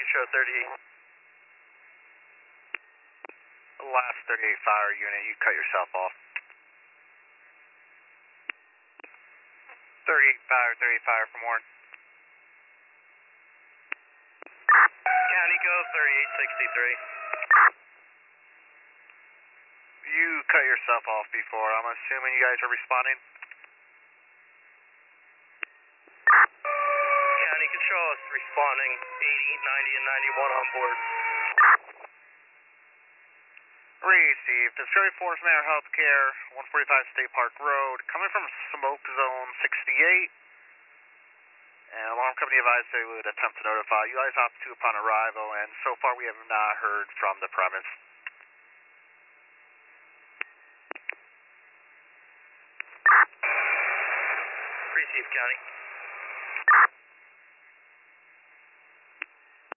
show 38. Last 38 fire unit, you cut yourself off. 38 fire from Warren. County Go 3863. You cut yourself off before. I'm assuming you guys are responding. County Control is responding. 80, 90, and 91 on board. Received. Discovery Force Manor Healthcare, 145 State Park Road, coming from Smoke Zone 68. And alarm company advised they would attempt to notify you guys off to upon arrival, and so far we have not heard from the premise. Received, County.